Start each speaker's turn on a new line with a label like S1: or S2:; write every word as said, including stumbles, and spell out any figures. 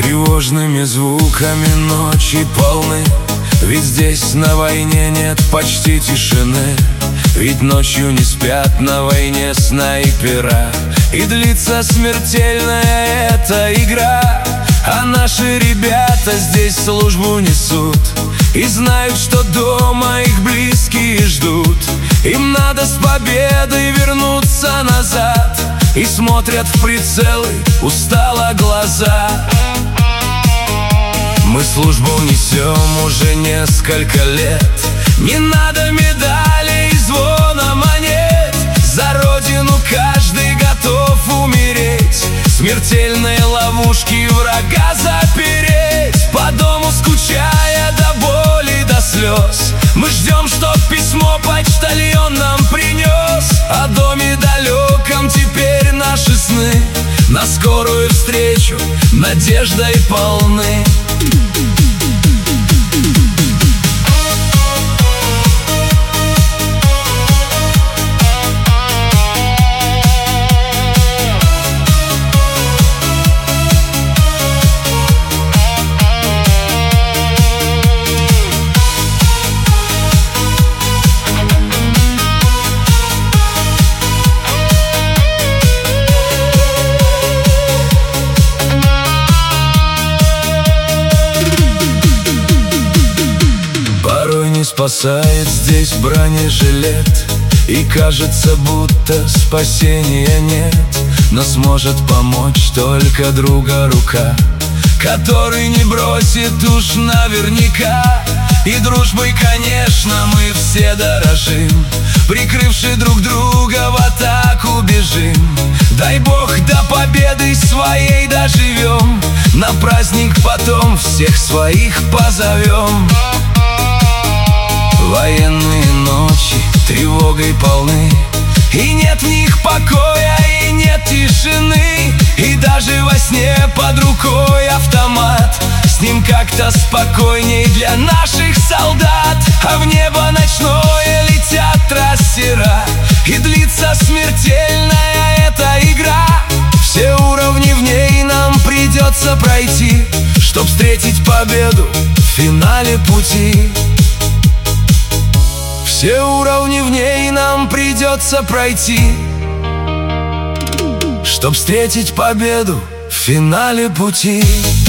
S1: Тревожными звуками ночи полны, ведь здесь на войне нет почти тишины. Ведь ночью не спят на войне снайпера, и длится смертельная эта игра. А наши ребята здесь службу несут и знают, что дома их близкие ждут. Им надо с победой вернуться назад, и смотрят в прицелы устало глаза. Мы службу несем уже несколько лет, не надо медалей и звона монет. За родину каждый готов умереть, смертельные ловушки врага запереть. По дому скучая до боли, до слез, мы ждем, чтоб письмо почтальон нам принес. О доме далеком теперь наши сны на скорую встречу надеждой полны. Спасает здесь бронежилет, и кажется, будто спасения нет. Но сможет помочь только друга рука, который не бросит уж наверняка. И дружбой, конечно, мы все дорожим, прикрывши друг друга в атаку бежим. Дай Бог, до победы своей доживем, на праздник потом всех своих позовем. Военные ночи тревогой полны, и нет в них покоя, и нет тишины. И даже во сне под рукой автомат, с ним как-то спокойней для наших солдат. А в небо ночное летят трассера, и длится смертельная эта игра. Все уровни в ней нам придется пройти, чтоб встретить победу в финале пути. Все уровни в ней нам придется пройти, чтоб встретить победу в финале пути.